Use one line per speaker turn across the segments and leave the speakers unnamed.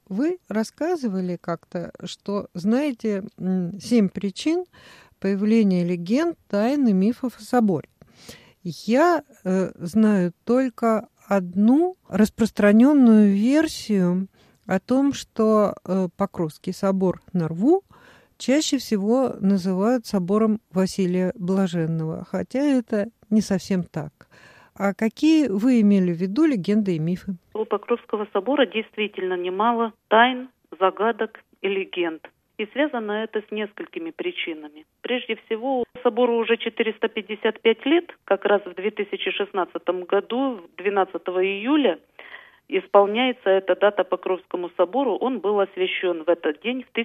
Вы рассказывали как-то, что знаете 7 причин появления легенд, тайн и мифов о соборе. Я знаю только одну распространенную версию о том, что Покровский собор на Рву чаще всего называют собором Василия Блаженного, хотя это не совсем так. А какие вы имели в виду легенды и мифы?
У Покровского собора действительно немало тайн, загадок и легенд. И связано это с несколькими причинами. Прежде всего, собору уже 455 лет, как раз в 2016 году, 12 июля, исполняется эта дата Покровскому собору. Он был освящен в этот день в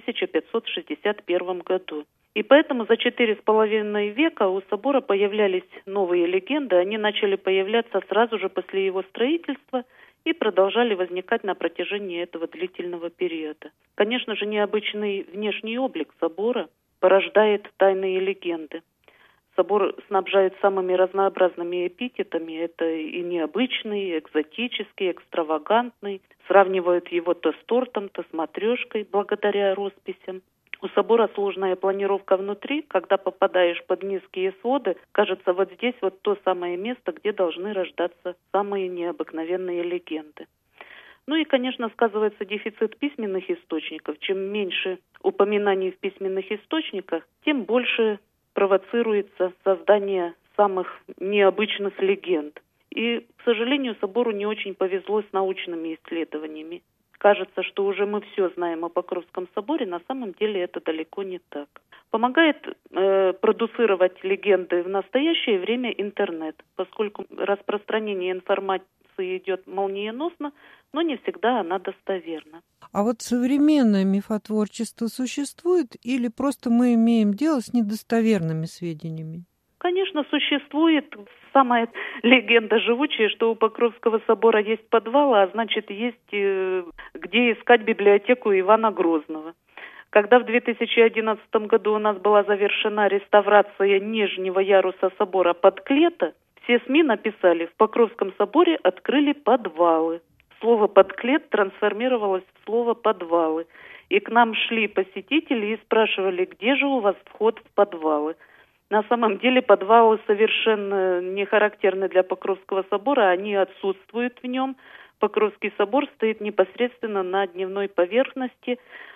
1561 году. И поэтому за 4,5 века у собора появлялись новые легенды. Они начали появляться сразу же после его строительства и продолжали возникать на протяжении этого длительного периода. Конечно же, необычный внешний облик собора порождает тайные легенды. Собор снабжают самыми разнообразными эпитетами. Это и необычный, и экзотический, экстравагантный. Сравнивают его то с тортом, то с матрешкой, благодаря росписям. У собора сложная планировка внутри. Когда попадаешь под низкие своды, кажется, вот здесь вот то самое место, где должны рождаться самые необыкновенные легенды. Ну и, конечно, сказывается дефицит письменных источников. Чем меньше упоминаний в письменных источниках, тем больше провоцируется создание самых необычных легенд. И, к сожалению, собору не очень повезло с научными исследованиями. Кажется, что уже мы все знаем о Покровском соборе, на самом деле это далеко не так. Помогает продуцировать легенды в настоящее время интернет, поскольку распространение информации идет молниеносно, но не всегда она достоверна.
А вот современное мифотворчество существует или просто мы имеем дело с недостоверными сведениями?
Конечно, существует самая легенда живучая, что у Покровского собора есть подвал, а значит, есть где искать библиотеку Ивана Грозного. Когда в 2011 году у нас была завершена реставрация нижнего яруса собора Подклета, все СМИ написали: в Покровском соборе открыли подвалы. Слово «подклет» трансформировалось в слово «подвалы». И к нам шли посетители и спрашивали, где же у вас вход в подвалы. На самом деле подвалы совершенно не характерны для Покровского собора, они отсутствуют в нем. Покровский собор стоит непосредственно на дневной поверхности,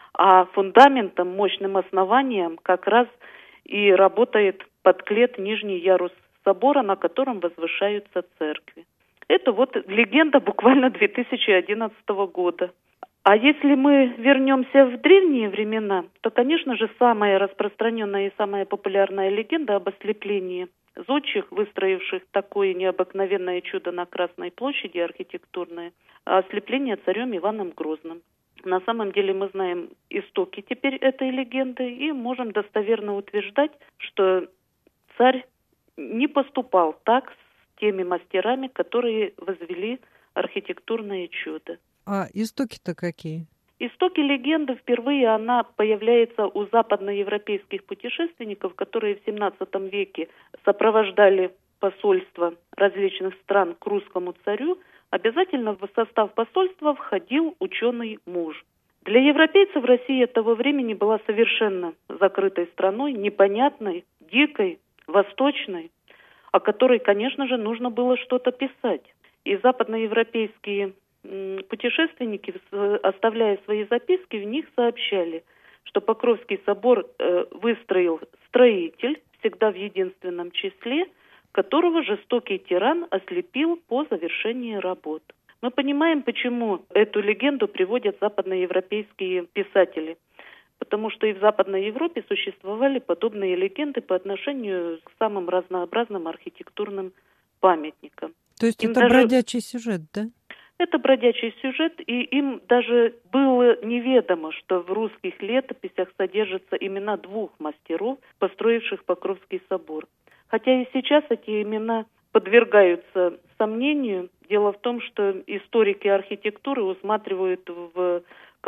а фундаментом, мощным основанием как раз и работает подклет, нижний ярус собора, на котором возвышаются церкви. Это вот легенда буквально 2011 года. А если мы вернемся в древние времена, то, конечно же, самая распространенная и самая популярная легенда об ослеплении зодчих, выстроивших такое необыкновенное чудо на Красной площади, архитектурное, ослепление царем Иваном Грозным. На самом деле мы знаем истоки теперь этой легенды и можем достоверно утверждать, что царь не поступал так с теми мастерами, которые возвели архитектурное чудо.
А истоки-то какие?
Истоки легенды впервые она появляется у западноевропейских путешественников, которые в XVII веке сопровождали посольства различных стран к русскому царю. Обязательно в состав посольства входил ученый муж. Для европейцев Россия того времени была совершенно закрытой страной, непонятной, дикой, восточной, о которой, конечно же, нужно было что-то писать. И западноевропейские путешественники, оставляя свои записки, в них сообщали, что Покровский собор выстроил строитель, всегда в единственном числе, которого жестокий тиран ослепил по завершении работ. Мы понимаем, почему эту легенду приводят западноевропейские писатели. Потому что и в Западной Европе существовали подобные легенды по отношению к самым разнообразным архитектурным памятникам.
То есть это бродячий сюжет, да?
Это бродячий сюжет, и им даже было неведомо, что в русских летописях содержатся имена двух мастеров, построивших Покровский собор. Хотя и сейчас эти имена подвергаются сомнению. Дело в том, что историки архитектуры усматривают в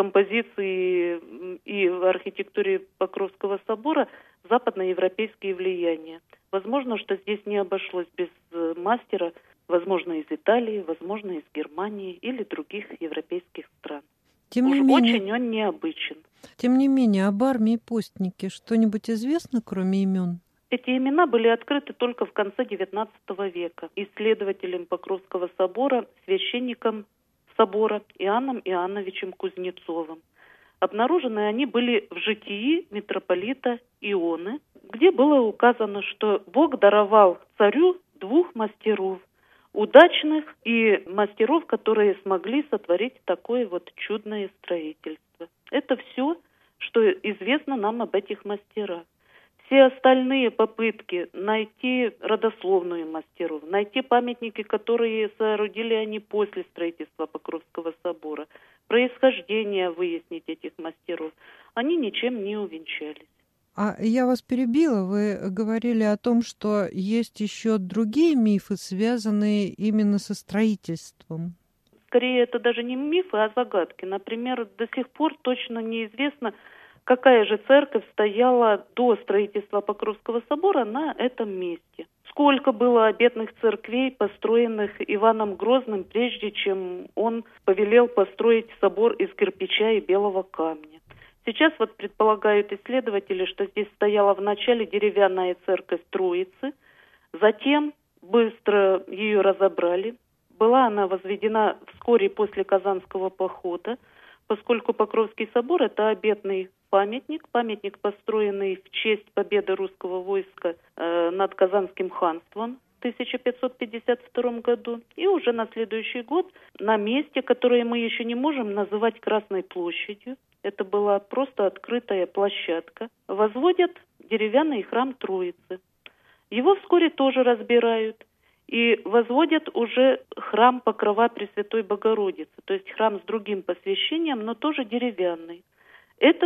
композиции и в архитектуре Покровского собора западноевропейские влияния. Возможно, что здесь не обошлось без мастера, возможно, из Италии, возможно, из Германии или других европейских стран.
Тем
Уж
не менее,
очень он необычен.
об армии и постнике что-нибудь известно, кроме имен?
Эти имена были открыты только в конце XIX века исследователем Покровского собора, священником собора Иоанном Иоанновичем Кузнецовым. Обнаружены они были в житии митрополита Ионы, где было указано, что Бог даровал царю двух мастеров, удачных и мастеров, которые смогли сотворить такое вот чудное строительство. Это все, что известно нам об этих мастерах. Все остальные попытки найти родословную мастеров, найти памятники, которые соорудили они после строительства Покровского собора, происхождение выяснить этих мастеров, они ничем не увенчались.
А я вас перебила, вы говорили о том, что есть еще другие мифы, связанные именно со строительством.
Скорее, это даже не мифы, а загадки. Например, до сих пор точно неизвестно, какая же церковь стояла до строительства Покровского собора на этом месте. Сколько было обетных церквей, построенных Иваном Грозным, прежде чем он повелел построить собор из кирпича и белого камня. Сейчас вот предполагают исследователи, что здесь стояла вначале деревянная церковь Троицы, затем быстро ее разобрали. Была она возведена вскоре после Казанского похода, поскольку Покровский собор – это обетный памятник, построенный в честь победы русского войска над Казанским ханством в 1552 году. И уже на следующий год на месте, которое мы еще не можем называть Красной площадью, это была просто открытая площадка, возводят деревянный храм Троицы. Его вскоре тоже разбирают и возводят уже храм Покрова Пресвятой Богородицы, то есть храм с другим посвящением, но тоже деревянный. Это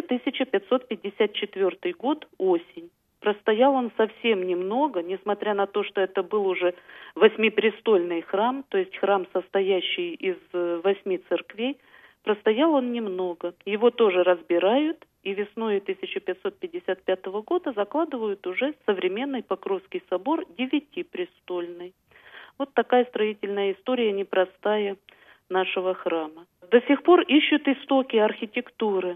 1554 год, осень. Простоял он совсем немного, несмотря на то, что это был уже восьмипрестольный храм, то есть храм, состоящий из 8 церквей. Простоял он немного. Его тоже разбирают, и весной 1555 года закладывают уже современный Покровский собор, 9-престольный. Вот такая строительная история непростая нашего храма. До сих пор ищут истоки архитектуры.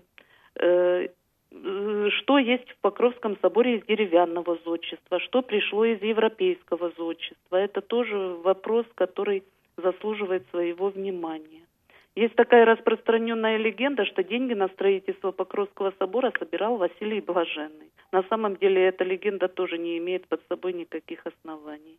Что есть в Покровском соборе из деревянного зодчества, что пришло из европейского зодчества. Это тоже вопрос, который заслуживает своего внимания. Есть такая распространенная легенда, что деньги на строительство Покровского собора собирал Василий Блаженный. На самом деле эта легенда тоже не имеет под собой никаких оснований.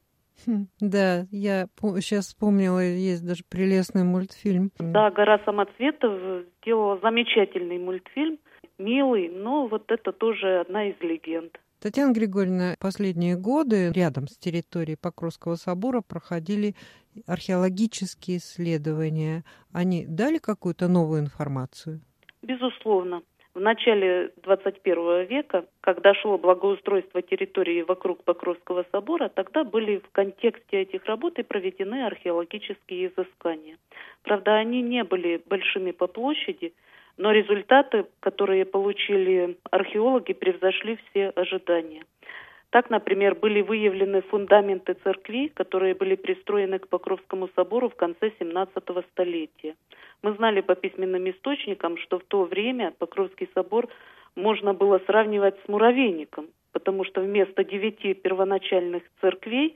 Да, я сейчас вспомнила, есть даже прелестный мультфильм.
Да, «Гора самоцветов» сделала замечательный мультфильм, милый, но вот это тоже одна из легенд.
Татьяна Григорьевна, последние годы рядом с территорией Покровского собора проходили археологические исследования. Они дали какую-то новую информацию?
Безусловно. В начале 21 века, когда шло благоустройство территории вокруг Покровского собора, тогда были в контексте этих работ и проведены археологические изыскания. Правда, они не были большими по площади, но результаты, которые получили археологи, превзошли все ожидания. Так, например, были выявлены фундаменты церквей, которые были пристроены к Покровскому собору в конце 17 столетия. Мы знали по письменным источникам, что в то время Покровский собор можно было сравнивать с муравейником, потому что вместо 9 первоначальных церквей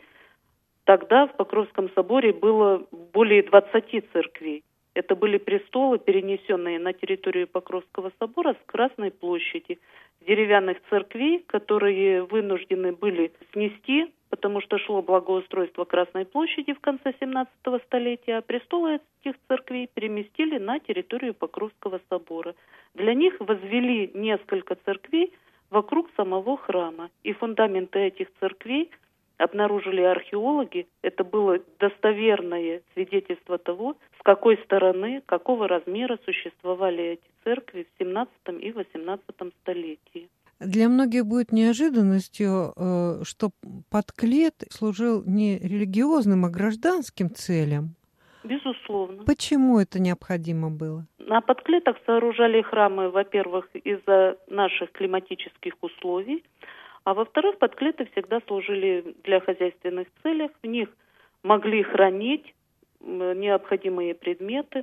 тогда в Покровском соборе было более 20 церквей. Это были престолы, перенесенные на территорию Покровского собора с Красной площади, деревянных церквей, которые вынуждены были снести, потому что шло благоустройство Красной площади в конце 17 столетия, а престолы этих церквей переместили на территорию Покровского собора. Для них возвели несколько церквей вокруг самого храма, и фундаменты этих церквей обнаружили археологи. Это было достоверное свидетельство того, с какой стороны, какого размера существовали эти церкви в 17 и 18 столетии.
Для многих будет неожиданностью, что подклет служил не религиозным, а гражданским целям.
Безусловно.
Почему это необходимо было?
На подклетах сооружали храмы, во-первых, из-за наших климатических условий, а во-вторых, подклеты всегда служили для хозяйственных целей. В них могли хранить необходимые предметы.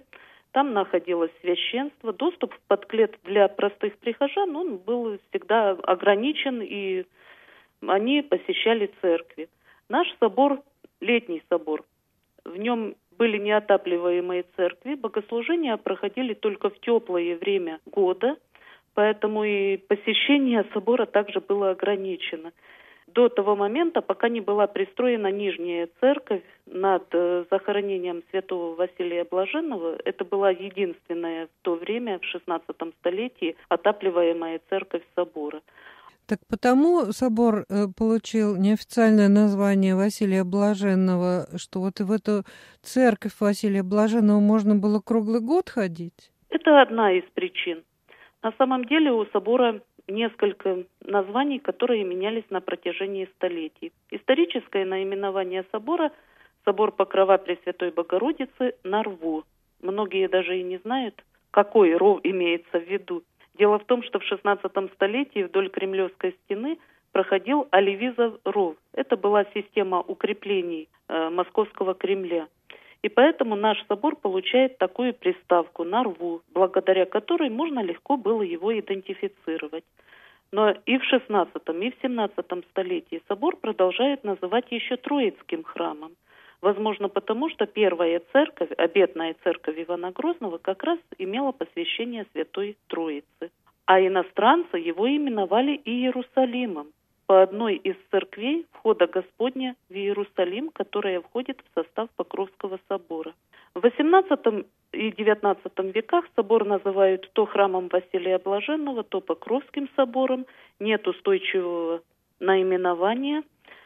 Там находилось священство. Доступ в подклет для простых прихожан, он был всегда ограничен, и они посещали церкви. Наш собор, летний собор, в нем были неотапливаемые церкви, богослужения проходили только в теплое время года, поэтому и посещение собора также было ограничено. До того момента, пока не была пристроена нижняя церковь над захоронением святого Василия Блаженного, это была единственная в то время, в XVI столетии, отапливаемая церковь собора.
Так потому собор получил неофициальное название Василия Блаженного, что вот в эту церковь Василия Блаженного можно было круглый год ходить?
Это одна из причин. На самом деле у собора несколько названий, которые менялись на протяжении столетий. Историческое наименование собора – собор Покрова Пресвятой Богородицы на Рву. Многие даже и не знают, какой ров имеется в виду. Дело в том, что в XVI столетии вдоль Кремлевской стены проходил Оливизов ров. Это была система укреплений Московского Кремля. И поэтому наш собор получает такую приставку на Рву, благодаря которой можно легко было его идентифицировать. Но и в XVI, и в XVII столетии собор продолжают называть еще Троицким храмом. Возможно, потому что первая церковь, обетная церковь Ивана Грозного, как раз имела посвящение Святой Троицы. А иностранцы его именовали Иерусалимом, по одной из церквей входа Господня в Иерусалим, которая входит в состав Покровского собора. В XVIII и XIX веках собор называют то храмом Василия Блаженного, то Покровским собором. Нет устойчивого наименования.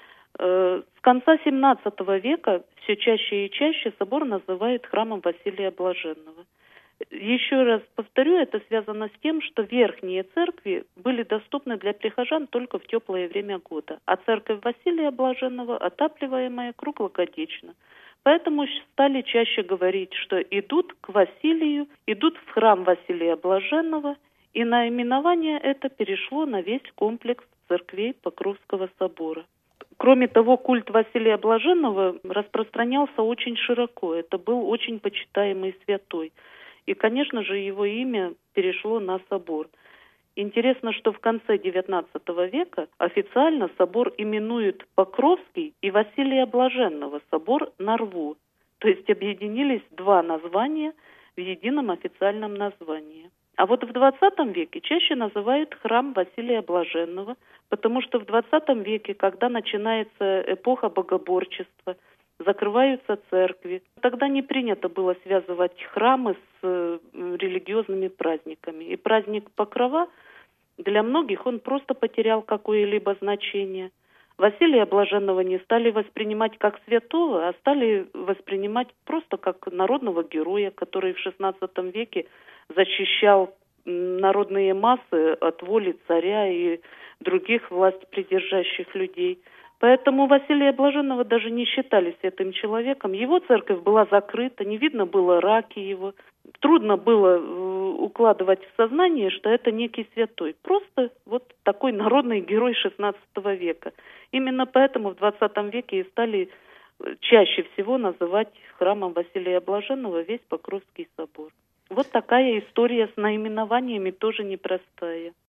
С конца XVII века все чаще и чаще собор называют храмом Василия Блаженного. Еще раз повторю, это связано с тем, что верхние церкви были доступны для прихожан только в теплое время года, а церковь Василия Блаженного отапливаемая круглогодично. Поэтому стали чаще говорить, что идут к Василию, идут в храм Василия Блаженного, и наименование это перешло на весь комплекс церквей Покровского собора. Кроме того, культ Василия Блаженного распространялся очень широко. Это был очень почитаемый святой. И, конечно же, его имя перешло на собор. Интересно, что в конце XIX века официально собор именуют Покровский и Василия Блаженного, собор на Рву. То есть объединились два названия в едином официальном названии. А вот в XX веке чаще называют храм Василия Блаженного, потому что в XX веке, когда начинается эпоха богоборчества, закрываются церкви, тогда не принято было связывать храмы с религиозными праздниками. И праздник Покрова для многих он просто потерял какое-либо значение. Василия Блаженного не стали воспринимать как святого, а стали воспринимать просто как народного героя, который в XVI веке защищал народные массы от воли царя и других властепридержащих людей. Поэтому Василия Блаженного даже не считали святым человеком. Его церковь была закрыта, не видно было раки его. Трудно было укладывать в сознание, что это некий святой. Просто вот такой народный герой XVI века. Именно поэтому в XX веке и стали чаще всего называть храмом Василия Блаженного весь Покровский собор. Вот такая история с наименованиями тоже непростая.